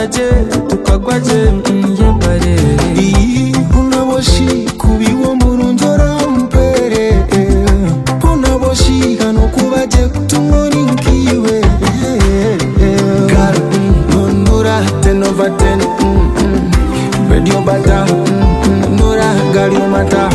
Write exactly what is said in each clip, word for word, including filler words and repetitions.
tukagwaje tukagwaje yebare iyi unaboshi kubiwo murunjora mpere unaboshi hano kubaje tumoni nkiwe gal nura ten over ten radio bata nura gali mata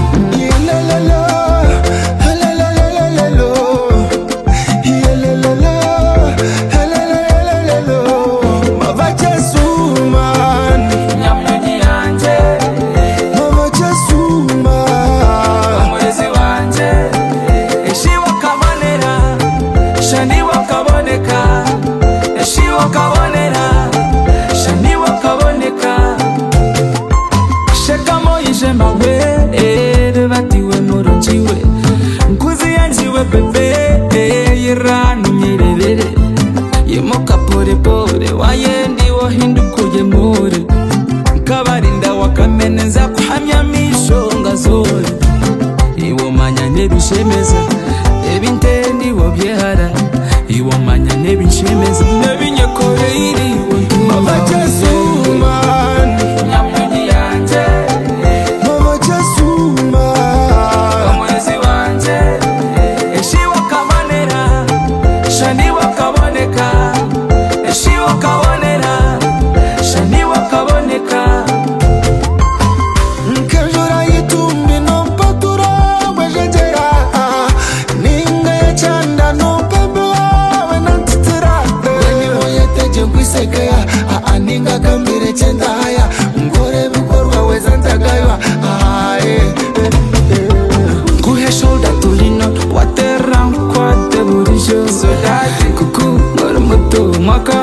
bebe yiranu nyirebere yemoka pore pore wayendi wahindukuye more kabarinda wakameneza kuhamya misho ngazore iwo manya nebishemeza ebintendi wo byehara iwo manya nebishemeza nebinyekore iri mama Jesu man nyamuni yanje mama Jesu man omwezi wanje shani wakaboneka eshi wakabonera shani wakaboneka nkejura yitumbi no patura bwejejera ninga chanda no pembe wanantira ni moyeteje kwisekea aninga kambire chenda haya ngore bikorwa wezantagaywa ae kuhe shoulder tulino waterra kwate burisho sodati kuku ngoro muto mwaka